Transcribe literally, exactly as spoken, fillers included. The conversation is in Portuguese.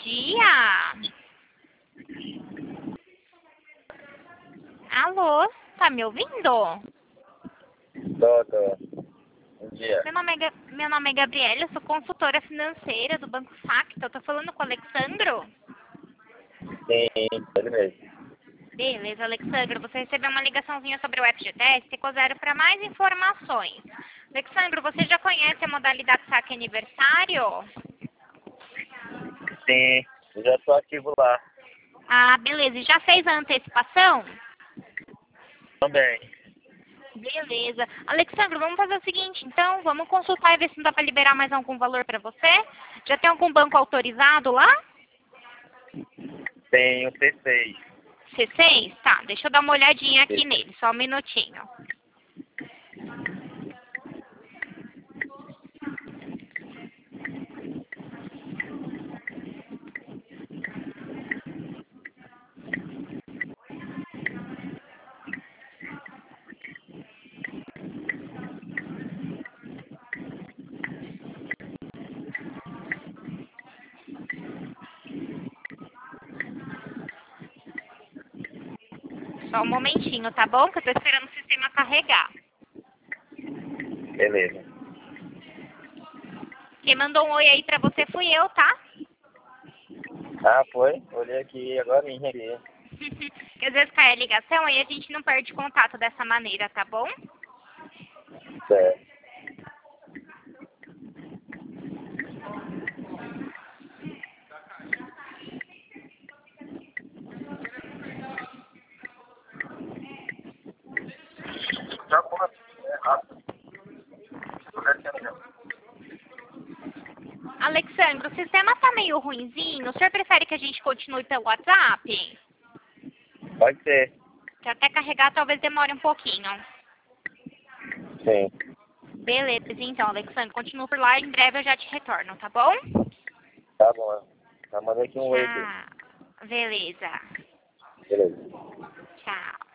dia. Alô, tá me ouvindo? Tô, tô. Bom dia. Meu nome é, Ga- meu nome é Gabriela, eu sou consultora financeira do Banco Facto. Eu tô falando com o Alexandro? Sim, ele mesmo. Beleza, Alexandro, você recebeu uma ligaçãozinha sobre o F G T S, ficou zero para mais informações. Alexandro, você já conhece a modalidade saque aniversário? Sim, eu já tô ativo lá. Ah, beleza, e já fez a antecipação? Também. Beleza. Alexandro, vamos fazer o seguinte, então, vamos consultar e ver se não dá para liberar mais algum valor para você? Já tem algum banco autorizado lá? Tem o T seis. C seis? Tá, deixa eu dar uma olhadinha aqui nele, só um minutinho. Só um momentinho, tá bom? Que eu tô esperando o sistema carregar. Beleza. Quem mandou um oi aí pra você fui eu, tá? Ah, foi? Olhei aqui agora em aqui. Que às vezes cai a ligação aí a gente não perde contato dessa maneira, tá bom? Certo. Já pode. É rápido. Alexandre, o sistema tá meio ruinzinho. O senhor prefere que a gente continue pelo WhatsApp? Pode ser. Que até carregar talvez demore um pouquinho. Sim. Beleza, então, Alexandre, continua por lá. Em breve eu já te retorno, tá bom? Tá bom. Já mandei aqui um oi aqui. Tchau. Beleza. Beleza. Tchau.